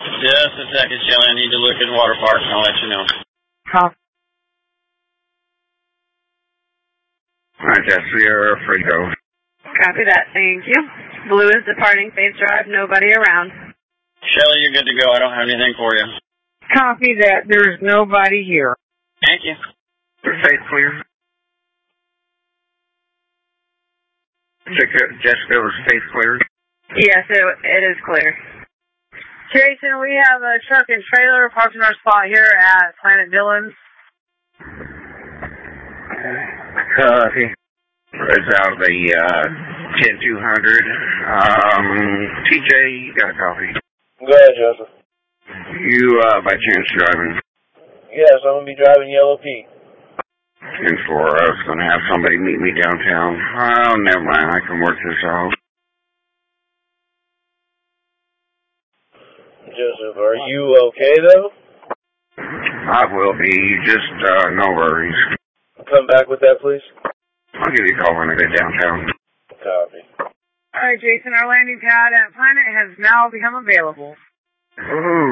Just a second, Shelly. I need to look at water park and I'll let you know. Copy. Alright, that's Sierra, free to go. Copy that, thank you. Blue is departing, safe drive, nobody around. Shelly, you're good to go. I don't have anything for you. Copy that, there's nobody here. Thank you. Safe clear. Jessica, was safe clear? Yes, it is clear. Jason, we have a truck and trailer parked in our spot here at Planet Villains. Copy. It's out of the 10200. TJ, you got a copy? Go ahead, Joseph. You, by chance, driving? Yes, I'm going to be driving Yellow Pete. 10-4, I was going to have somebody meet me downtown. Oh, never mind, I can work this out. Joseph, are you okay, though? I will be, just no worries. Come back with that, please. I'll give you a call when I get downtown. Copy. Alright, Jason, our landing pad at Planet has now become available. Ooh,